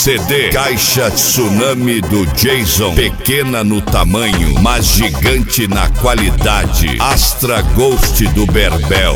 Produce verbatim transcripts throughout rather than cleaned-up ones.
C D Caixa Tsunami do Jason. Pequena no tamanho, mas gigante na qualidade. Astra Ghost do Berbel.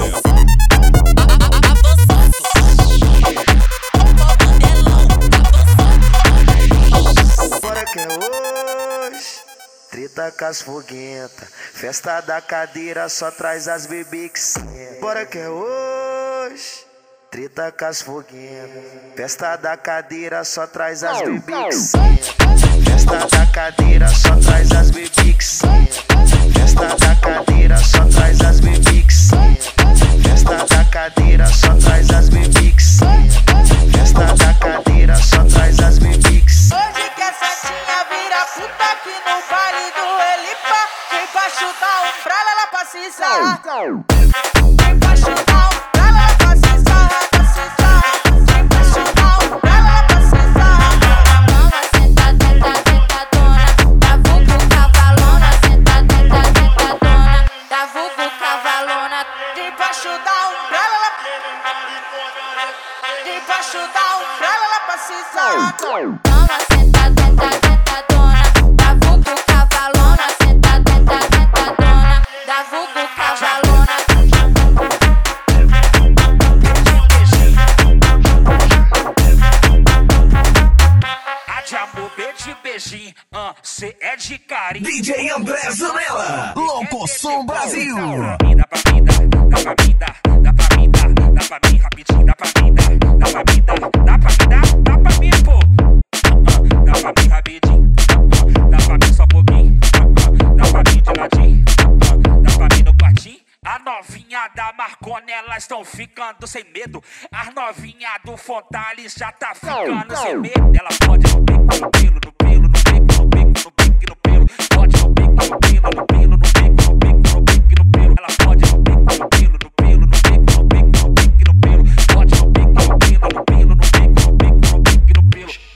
Bora que é hoje, treta com as foguenta. Festa da cadeira só traz as bebê que senta. Bora que é hoje, treta com as foguenta. Festa da cadeira só traz as bebê que senta. Festa da cadeira só traz as bebê que senta. Festa da cadeira só traz as bebê que senta. Festa da cadeira só traz as bebê que senta. Festa da cadeira só traz as bebê que senta. Hoje que essa tia vira puta aqui no baile do Elipa. Debaixo da umbrella ela passa e sarra. Debaixo da umbrella ela passa e sarra, passa e sarra. Debaixo da umbrella ela passa e sarra. Mama senta, tenta, tentadona. Da vulgo cavalona. Senta, tenta, tentadona. Da vulgo cavalona. Debaixo da umbrella ela Debaixo da umbrella ela passa e sarra. Mama senta, tenta, tentadona. Da vulgo cavalona. Senta, tenta, tentadona. Da vulgo cavalona. A de amor, B de beijinho, uh, cê é de carinho. D J André Zanella, Louco Som Brasil. Dá pra mim, dá pra mim, dá, dá pra mim, dá, dá pra mim, dá, dá pra mim, rapidinho, dá pra mim, dá, dá pra mim, dá, dá pra mim, dá, dá pra mim, pô. Uh, dá pra mim, rapidinho, uh, dá pra mim só pouquinho, uh, dá pra mim de ladinho, uh, dá pra mim no quartinho. A novinha da Marconi, elas estão ficando sem medo. As novinha do Fontales já tá ficando sem medo. Ela pode